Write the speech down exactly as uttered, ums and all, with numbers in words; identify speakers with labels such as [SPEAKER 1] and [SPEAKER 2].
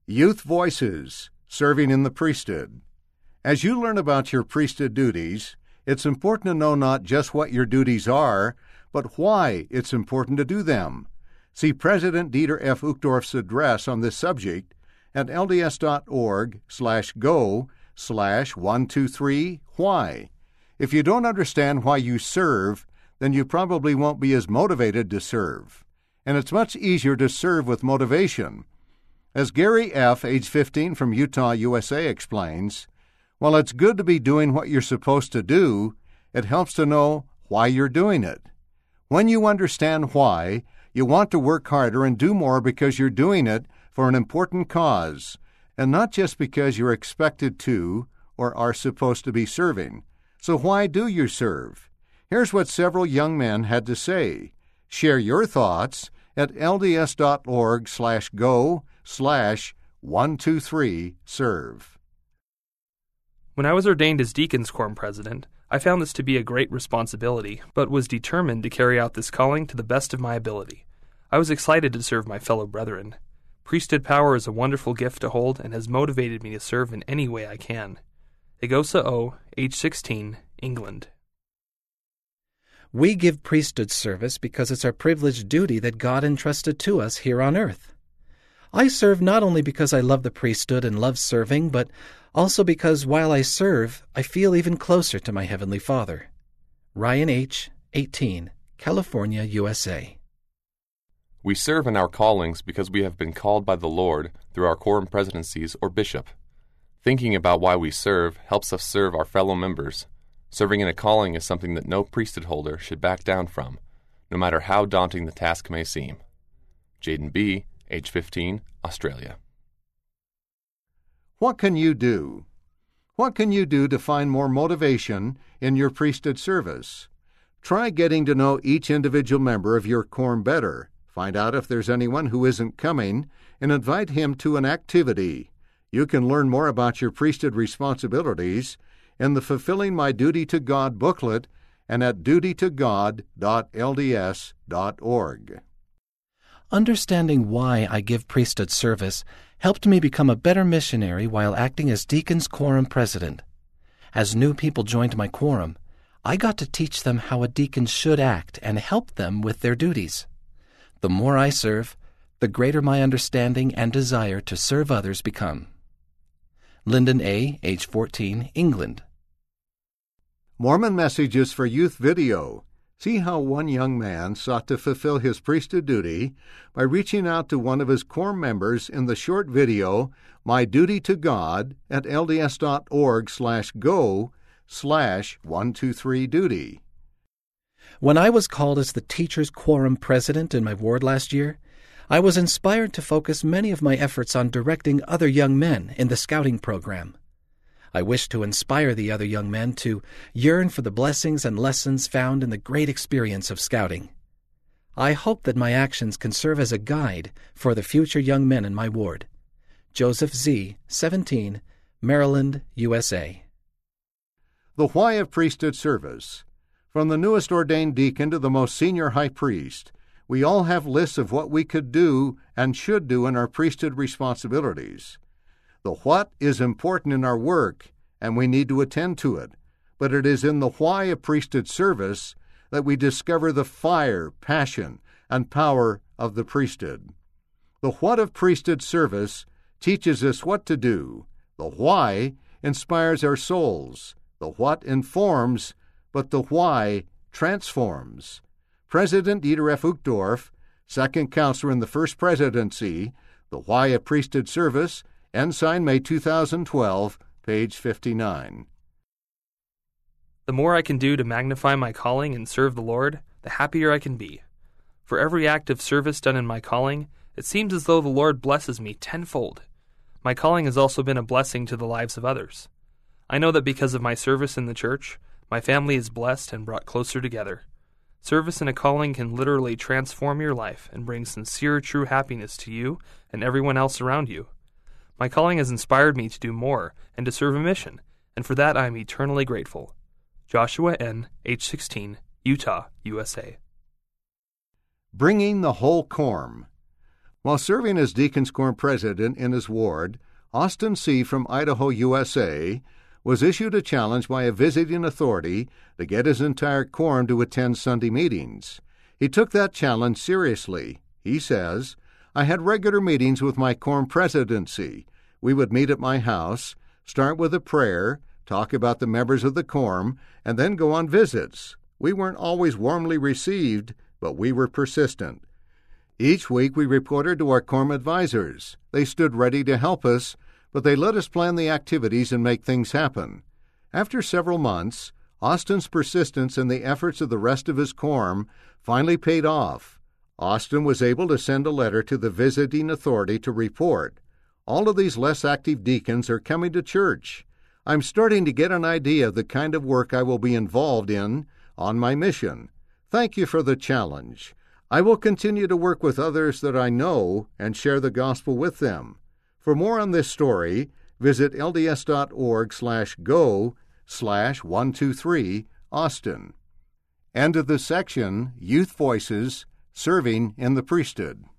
[SPEAKER 1] Youth Voices, Serving in the Priesthood. As you learn about your priesthood duties, it's important to know not just what your duties are, but why it's important to do them. See President Dieter F. Uchtdorf's address on this subject at lds.org slash go slash 123 why. If you don't understand why you serve, then you probably won't be as motivated to serve. And it's much easier to serve with motivation. As Gary F., age fifteen, from Utah, U S A, explains, while it's good to be doing what you're supposed to do, it helps to know why you're doing it. When you understand why, you want to work harder and do more because you're doing it for an important cause, and not just because you're expected to or are supposed to be serving. So why do you serve? Here's what several young men had to say. Share your thoughts at lds.org slash go slash 123 serve.
[SPEAKER 2] When I was ordained as Deacons Quorum President, I found this to be a great responsibility, but was determined to carry out this calling to the best of my ability. I was excited to serve my fellow brethren. Priesthood power is a wonderful gift to hold and has motivated me to serve in any way I can. Egosa O., age sixteen, England.
[SPEAKER 3] We give priesthood service because it's our privileged duty that God entrusted to us here on earth. I serve not only because I love the priesthood and love serving, but also because while I serve, I feel even closer to my Heavenly Father. Ryan H., eighteen, California, U S A.
[SPEAKER 4] We serve in our callings because we have been called by the Lord through our quorum presidencies or bishop. Thinking about why we serve helps us serve our fellow members. Serving in a calling is something that no priesthood holder should back down from, no matter how daunting the task may seem. Jaden B., age fifteen, Australia.
[SPEAKER 1] What can you do? What can you do to find more motivation in your priesthood service? Try getting to know each individual member of your quorum better. Find out if there's anyone who isn't coming, and invite him to an activity. You can learn more about your priesthood responsibilities in the Fulfilling My Duty to God booklet and at duty to god dot l d s dot org.
[SPEAKER 3] Understanding why I give priesthood service helped me become a better missionary while acting as Deacons Quorum President. As new people joined my quorum, I got to teach them how a deacon should act and help them with their duties. The more I serve, the greater my understanding and desire to serve others become. Lyndon A., age fourteen, England.
[SPEAKER 1] Mormon Messages for Youth video. See how one young man sought to fulfill his priesthood duty by reaching out to one of his quorum members in the short video, My Duty to God, at lds.org slash go slash 123 duty.
[SPEAKER 3] When I was called as the Teachers Quorum President in my ward last year, I was inspired to focus many of my efforts on directing other young men in the scouting program. I wish to inspire the other young men to yearn for the blessings and lessons found in the great experience of scouting. I hope that my actions can serve as a guide for the future young men in my ward. Joseph Z., seventeen, Maryland, U S A.
[SPEAKER 1] The Why of Priesthood Service. From the newest ordained deacon to the most senior high priest, we all have lists of what we could do and should do in our priesthood responsibilities. The what is important in our work, and we need to attend to it, but it is in the why of priesthood service that we discover the fire, passion, and power of the priesthood. The what of priesthood service teaches us what to do. The why inspires our souls. The what informs, but the why transforms. President Dieter F. Uchtdorf, second counselor in the First Presidency, The Why of Priesthood Service, Ensign, May two thousand twelve, page fifty-nine.
[SPEAKER 2] The more I can do to magnify my calling and serve the Lord, the happier I can be. For every act of service done in my calling, it seems as though the Lord blesses me tenfold. My calling has also been a blessing to the lives of others. I know that because of my service in the church, my family is blessed and brought closer together. Service in a calling can literally transform your life and bring sincere, true happiness to you and everyone else around you. My calling has inspired me to do more and to serve a mission, and for that I am eternally grateful. Joshua N., age sixteen, Utah, U S A.
[SPEAKER 1] Bringing the whole quorum. While serving as Deacons Quorum President in his ward, Austin C. from Idaho, U S A, was issued a challenge by a visiting authority to get his entire quorum to attend Sunday meetings. He took that challenge seriously. He says, "I had regular meetings with my quorum presidency. We would meet at my house, start with a prayer, talk about the members of the quorum, and then go on visits. We weren't always warmly received, but we were persistent. Each week we reported to our quorum advisors. They stood ready to help us, but they let us plan the activities and make things happen. After several months, Austin's persistence and the efforts of the rest of his quorum finally paid off. Austin was able to send a letter to the visiting authority to report. All of these less active deacons are coming to church. I'm starting to get an idea of the kind of work I will be involved in on my mission. Thank you for the challenge. I will continue to work with others that I know and share the gospel with them. For more on this story, visit lds.org slash go slash 123 Austin. End of this section, Youth Voices, Serving in the Priesthood.